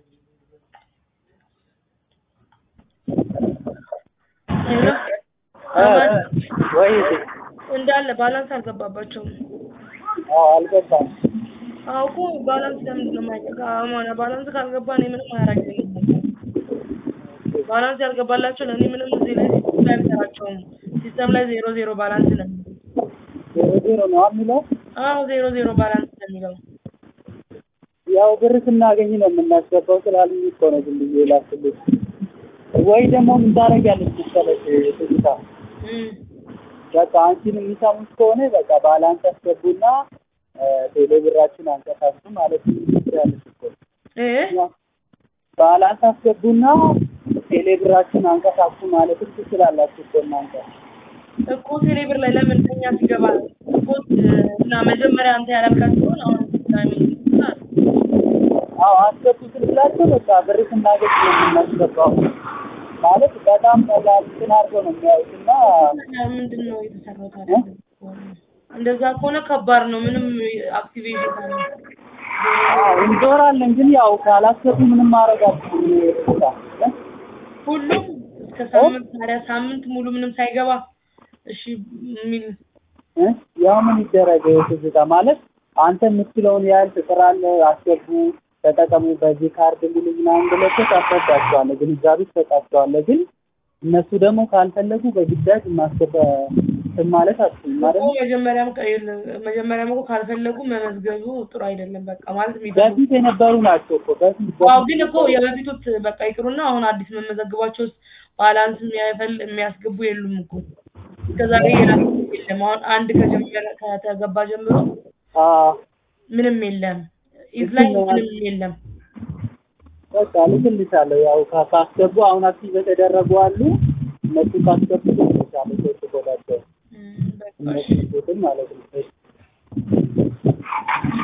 ሄሎ ወይ እንዳለ ባላንስ አልገባባቸውም። አልገባም። አውቆ ባላንስ ለምንድን ነው የማይገባ? ማና ባላንስ ካልገባ እኔ ምንም አያደርግልኝም። ባላንስ ያልገባላቸው ለእኔ ምንም እዚህ ላይ አይሰራቸውም። ሲስተም ላይ 00 ባላንስ ነው። 00 ነው የሚለው? አዎ 00 ባላንስ ነው የሚለው። ያው ብር ስናገኝ ነው የምናስገባው ስላልኝ እኮ ነው ዝም ብዬ ላስልሽ። ወይ ደግሞ ምን ታደርጊያለሽ መሰለሽ ትዝታ? በቃ አንቺን የሚሰሙት ከሆነ በቃ ባላንስ አስገቡና ቴሌ ብራችን አንቀሳቅሱ ማለት ትችያለሽ እኮ። ባላንስ አስገቡና ቴሌ ብራችን አንቀሳቅሱ ማለት ትችላላችሁ እኮ እናንተ። እኮ ቴሌ ብር ላይ ለምን ከኛ ሲገባ እኮ እና መጀመሪያ አንተ ያላልካቸውን አሁን ድጋሚ አስገቡት ብላችሁ በቃ ብር ስናገኝ ነው የምናስገባው ማለት በጣም ቀላል እንትን አድርገው ነው የሚያዩትና ምንድን ነው የተሰራው ታዲያ? እንደዛ ከሆነ ከባድ ነው። ምንም አክቲቬሽን አለ እንዞራለን ግን ያው ካላሰቡ ምንም ማረጋችሁ ሁሉም ከሳምንት ታዲያ ሳምንት ሙሉ ምንም ሳይገባ እሺ ሚል ያው ምን ይደረግ ትዝታ ማለት አንተ የምትለውን ያህል ትጥራለህ አስገቡ ተጠቀሙ በዚህ ካርድ ምን ምናምን ብለህ ታስረዳቸዋለህ ግንዛቤ ትሰጣቸዋለህ ግን እነሱ ደግሞ ካልፈለጉ በግዳጅ ማስገባ ማለት አትችልም ማለት ነው። መጀመሪያም እኮ ካልፈለጉ መመዝገቡ ጥሩ አይደለም በቃ ማለት በፊት የነበሩ ናቸው እኮ በፊት አዎ ግን እኮ የበፊቱት በቃ ይቅሩና አሁን አዲስ መመዘግባቸው ባላንስ የሚያስገቡ የሉም እኮ እስከዛሬ የለም። አሁን አንድ ከተገባ ጀምሮ ምንም የለም ኢዝላይ ምንም የለም። በቃ ልክልሻለሁ ያው ካስገቡ አሁን አክቲቭ የተደረጉ አሉ እነሱ ካስገቡ ልክልሻለሁ ኮዳቸው ማለት ነው።